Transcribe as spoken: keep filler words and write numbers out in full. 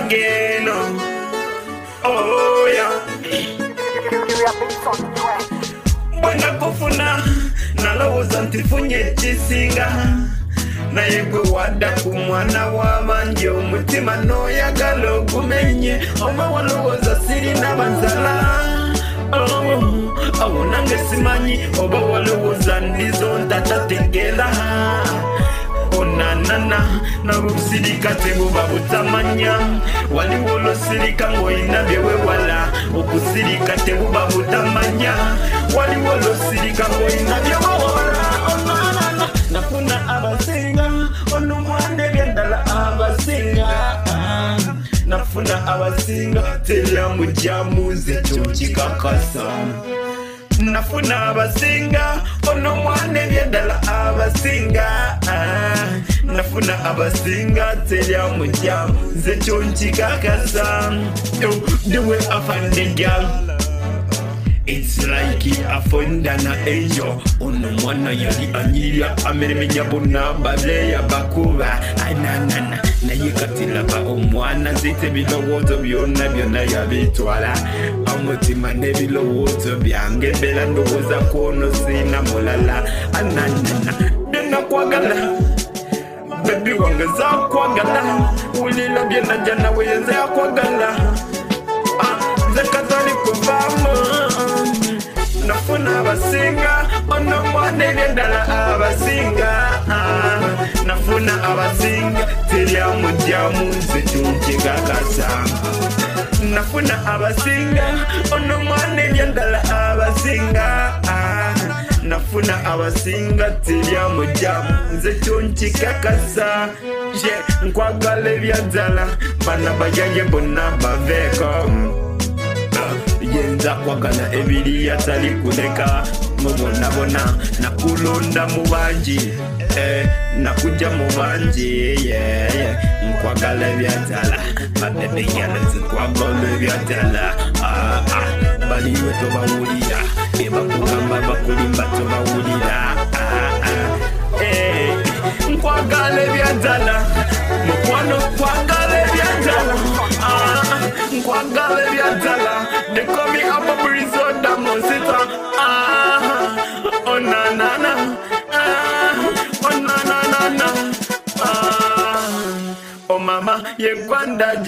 again. Oh yeah. Bwana kufuna nalowooza nti funye kisinga naye gwe wadda ku mwana w'abangi omutima n'oyagala ogumenye oba walowooza sirina banzala awo nange simanyi oba walowooza ndizo ntatategeera onanana n'obusirika tebuba butamanya waliwo olwosirika ng'olina byewewala okusirika tebuba butamanya waliwo olwosirika ng'olina byewewala onanana nafuna abasinga ono mwana ebyendala abasinga nafuna abasinga teryamujjamuze kyokikakasa nafuna abasinga ono mwana ebyendala abasinga nafuna abasinga teryamujjamuze kyokikakasa the way I find the girl it's like I found an angel. Ono mwana yali anyirya ameremenya bonna babyeya bakuba ananana naye katilaba omwana zite bilowoozo byonna byonna yabitwala omutima n'ebilowoozo byange bera ndowooza kwono sina mulala ananana byenakwagala bebi wange zakwagala wulira byenajja nawe yezakwagala nze katali kuvaamu nafuna abasinga ono mwana ebyendala abasinga nafuna abasinga teryamujjamu nze kyokikakasa nafuna abasinga ono mwana ebyendala abasinga nafuna abasinga teryamujjamu nze kyokikakasa ye nkwagala ebyazala bana bajaye bonna baveeko yenza kwagala ebiri yatali kuleka mubonabona nakulonda mu bangi nakujja mu bangi nkwagala ebyazala babebe yalaze kwagala ebyazala baliwe tobawulira ebakugamba bakulimba tobawulira nkwagala ebyazala mukwano kwagala ebyazala nkwagala ebyazala they call me up a breeze on the mosita oh na na na oh na na na na oh mama ye gwanda